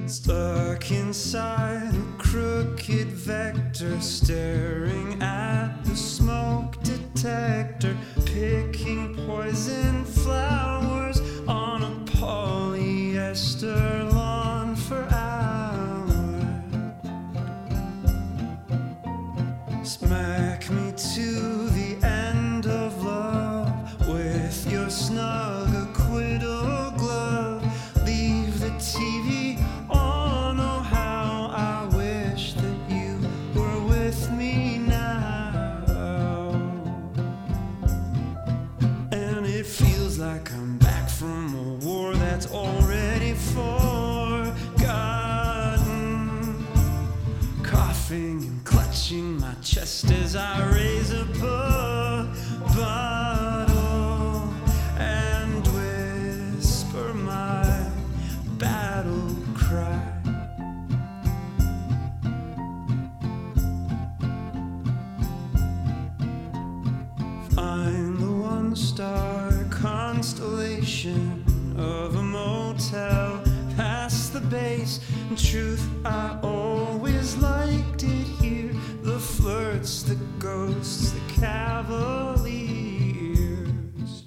Stuck inside a crooked vector, staring at the smoke detector, picking poison flowers on a polyester lawn for hours. Smack me to the end of love with your snug acquittal glove. Leave the TV on. Oh, how I wish that you were with me now. And it feels like I'm back from a war that's already forgotten. Coughing and clutching my chest as I raise a bottle and whisper my battle cry. Find the one-star constellation of a motel past the base. In truth, I always liked it here. The flirts, the ghosts, the cavaliers.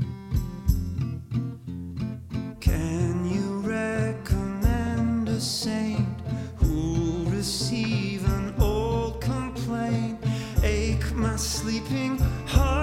Can you recommend a saint who'll receive an old complaint? Ache my sleeping heart.